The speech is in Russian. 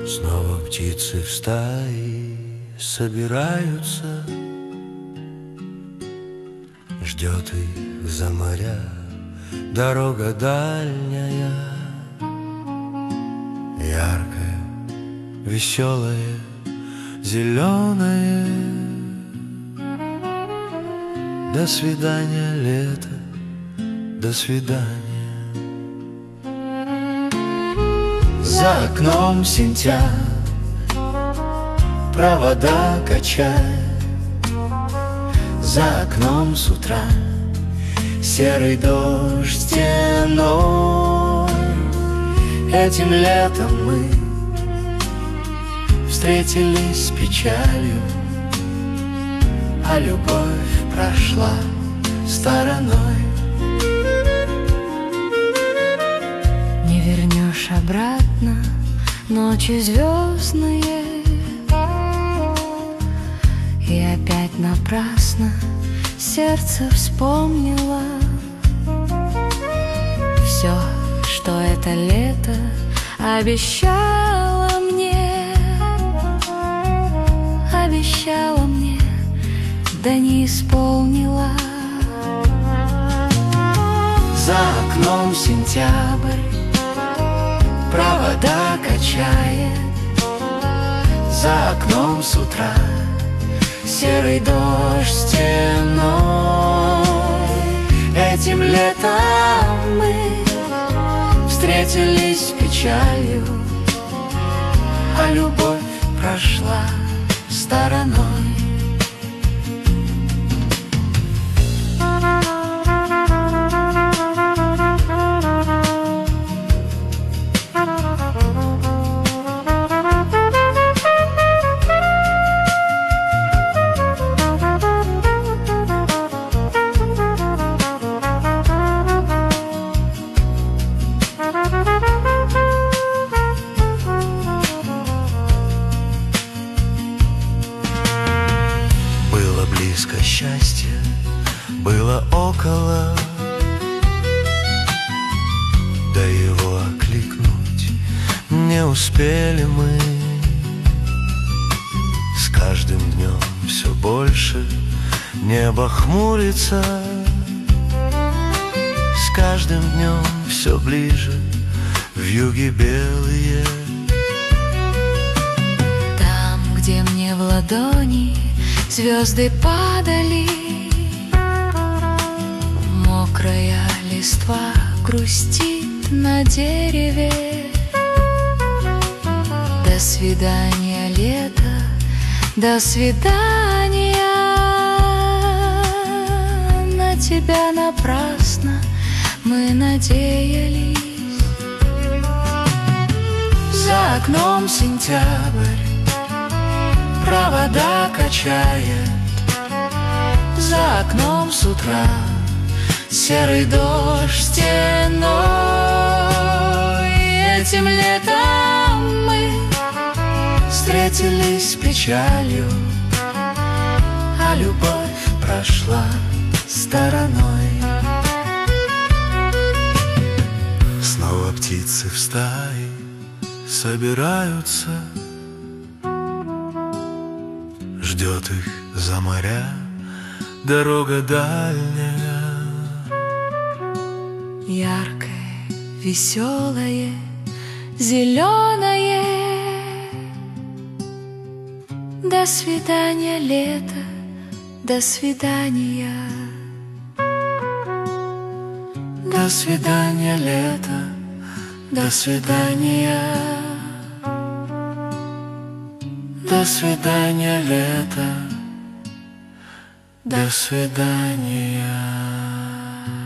Снова птицы в стаи собираются, ждет их за моря дорога дальняя, яркая, веселая, зеленая. До свидания, лето, до свидания. За окном сентябрь, провода качает. За окном с утра серый дождь стеной. Этим летом мы встретились с печалью, а любовь прошла стороной. Не вернешь обратно ночи звездные, и опять напрасно сердце вспомнило все, что это лето обещало мне, да не исполнила. За окном сентябрь, провода качает. За окном с утра серый дождь стеной. Этим летом мы встретились с печалью, а любовь прошла стороной. Близко счастье, было около, да его окликнуть не успели мы. С каждым днем все больше небо хмурится, с каждым днем все ближе вьюги белые. Там, где мне в ладони звезды падали, мокрая листва грустит на дереве. До свидания, лето, до свидания. На тебя напрасно мы надеялись. За окном сентябрь, провода качает. За окном с утра серый дождь стеной. Этим летом мы встретились с печалью, а любовь прошла стороной. Снова птицы в стаи собираются, ждет их за моря дорога дальняя. Яркое, веселое, зеленое. До свидания, лето, до свидания. До свидания, лето, до свидания. До свидания, лето, до свидания.